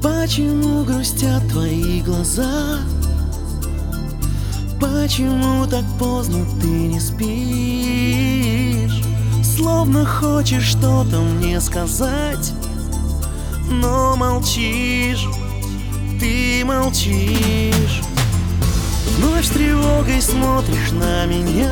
Почему грустят твои глаза? Почему так поздно ты не спишь? Словно хочешь что-то мне сказать, но молчишь, ты молчишь. Вновь с тревогой смотришь на меня,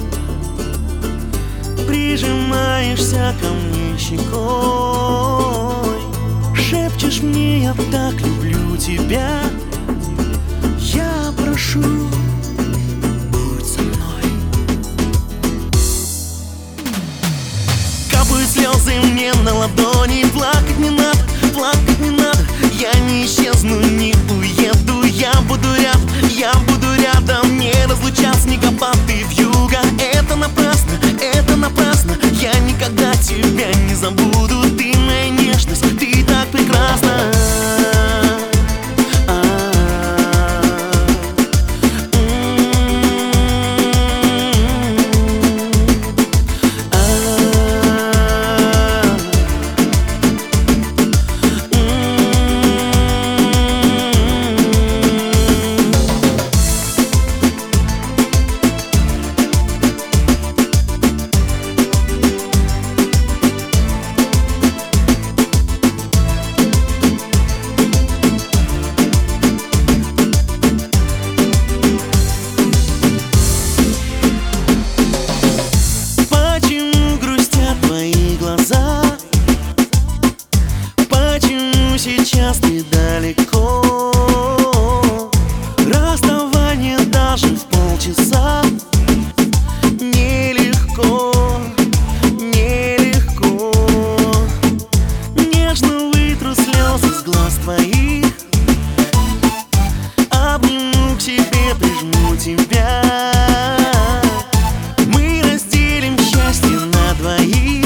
прижимаешься ко мне щекой, шепчешь мне: я так люблю тебя. Я прошу, будь со мной. Капают слезы мне на ладони. Плакать не надо, плакать не надо. Я не исчезну, не уеду. Я буду рядом, не разлучат снегопады вьюга. Это напрасно, я никогда тебя не забуду. Ты моя нежность, ты так прекрасна. Сейчас ты далеко, расставание даже в полчаса. Нелегко, нелегко. Нежно вытру слезы с глаз твоих, обниму к себе, прижму тебя. Мы разделим счастье на двоих.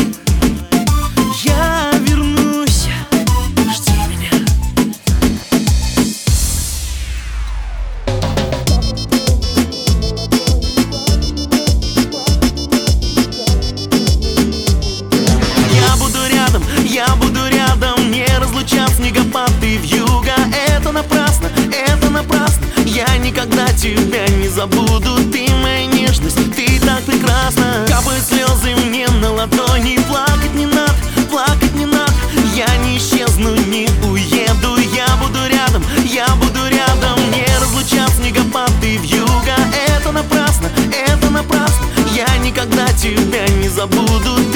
Я буду рядом, не разлучат снегопады вьюга. Это напрасно, я никогда тебя не забуду. Ты моя нежность, ты так прекрасна. Капают слезы мне на ладони. Плакать не надо, я не исчезну, не уеду. Я буду рядом, не разлучат снегопады вьюга. Это напрасно, я никогда тебя не забуду.